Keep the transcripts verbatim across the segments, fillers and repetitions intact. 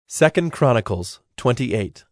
Second Chronicles twenty-eight.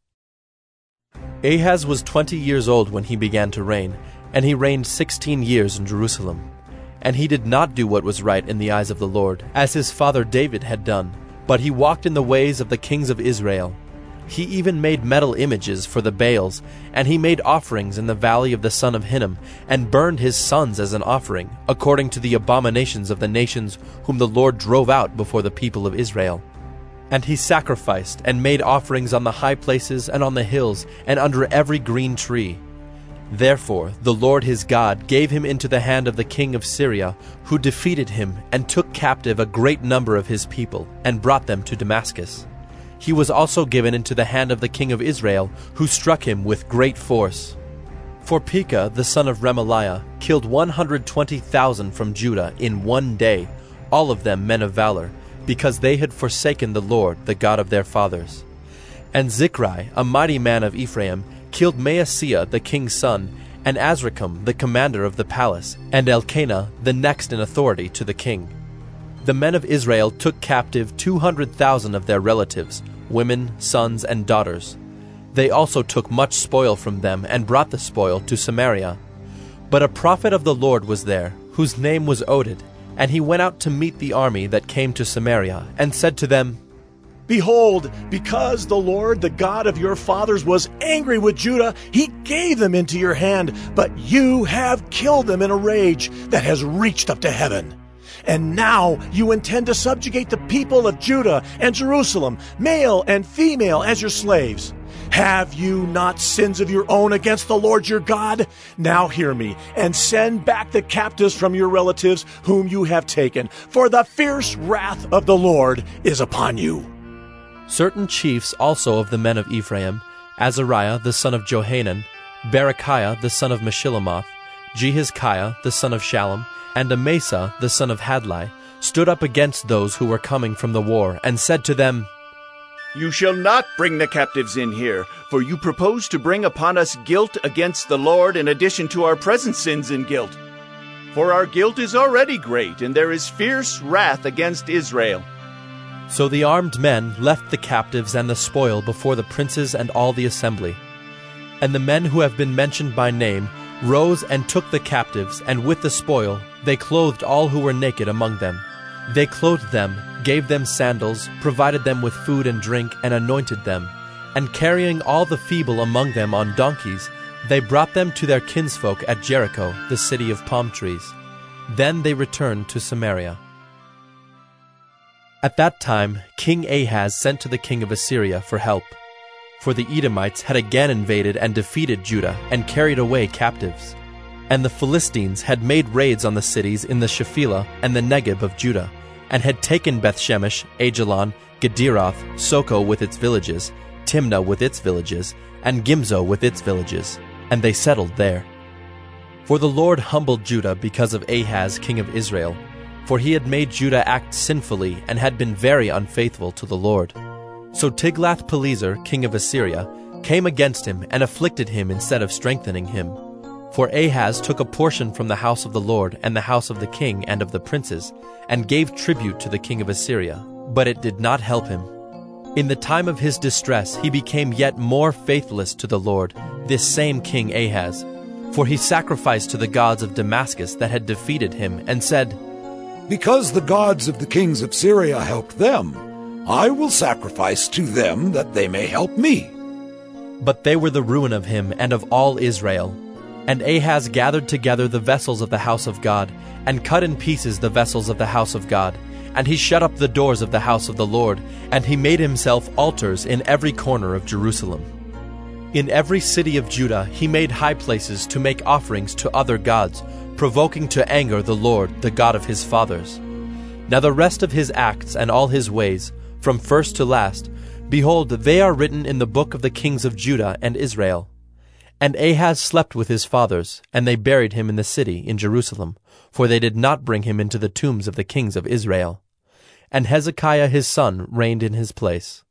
Ahaz was twenty years old when he began to reign, and he reigned sixteen years in Jerusalem. And he did not do what was right in the eyes of the Lord, as his father David had done, but he walked in the ways of the kings of Israel. He even made metal images for the Baals, and he made offerings in the valley of the son of Hinnom, and burned his sons as an offering, according to the abominations of the nations whom the Lord drove out before the people of Israel. And he sacrificed and made offerings on the high places and on the hills and under every green tree. Therefore the Lord his God gave him into the hand of the king of Syria, who defeated him and took captive a great number of his people, and brought them to Damascus. He was also given into the hand of the king of Israel, who struck him with great force. For Pekah the son of Remaliah killed one hundred twenty thousand from Judah in one day, all of them men of valor, because they had forsaken the Lord, the God of their fathers. And Zichri, a mighty man of Ephraim, killed Maaseiah the king's son, and Azrikam the commander of the palace, and Elkanah the next in authority to the king. The men of Israel took captive two hundred thousand of their relatives, women, sons, and daughters. They also took much spoil from them, and brought the spoil to Samaria. But a prophet of the Lord was there, whose name was Oded, and he went out to meet the army that came to Samaria, and said to them, Behold, because the Lord, the God of your fathers, was angry with Judah, he gave them into your hand, but you have killed them in a rage that has reached up to heaven. And now you intend to subjugate the people of Judah and Jerusalem, male and female, as your slaves. Have you not sins of your own against the Lord your God? Now hear me, and send back the captives from your relatives whom you have taken, for the fierce wrath of the Lord is upon you. Certain chiefs also of the men of Ephraim, Azariah the son of Johanan, Berechiah the son of Meshillemoth, Jehizkiah the son of Shallum, and Amasa the son of Hadlai, stood up against those who were coming from the war, and said to them, You shall not bring the captives in here, for you propose to bring upon us guilt against the Lord in addition to our present sins and guilt. For our guilt is already great, and there is fierce wrath against Israel. So the armed men left the captives and the spoil before the princes and all the assembly. And the men who have been mentioned by name rose and took the captives, and with the spoil they clothed all who were naked among them. They clothed them, gave them sandals, provided them with food and drink, and anointed them. And carrying all the feeble among them on donkeys, they brought them to their kinsfolk at Jericho, the city of palm trees. Then they returned to Samaria. At that time King Ahaz sent to the king of Assyria for help, for the Edomites had again invaded and defeated Judah and carried away captives. And the Philistines had made raids on the cities in the Shephelah and the Negeb of Judah, and had taken Bethshemesh, Ajalon, Gederoth, Soko with its villages, Timnah with its villages, and Gimzo with its villages, and they settled there. For the Lord humbled Judah because of Ahaz king of Israel, for he had made Judah act sinfully and had been very unfaithful to the Lord. So Tiglath-Pileser king of Assyria came against him and afflicted him instead of strengthening him. For Ahaz took a portion from the house of the Lord and the house of the king and of the princes, and gave tribute to the king of Assyria, but it did not help him. In the time of his distress he became yet more faithless to the Lord, this same king Ahaz. For he sacrificed to the gods of Damascus that had defeated him, and said, Because the gods of the kings of Syria helped them, I will sacrifice to them that they may help me. But they were the ruin of him and of all Israel. And Ahaz gathered together the vessels of the house of God, and cut in pieces the vessels of the house of God. And he shut up the doors of the house of the Lord, and he made himself altars in every corner of Jerusalem. In every city of Judah he made high places to make offerings to other gods, provoking to anger the Lord, the God of his fathers. Now the rest of his acts and all his ways, from first to last, behold, they are written in the book of the kings of Judah and Israel. And Ahaz slept with his fathers, and they buried him in the city in Jerusalem, for they did not bring him into the tombs of the kings of Israel. And Hezekiah his son reigned in his place.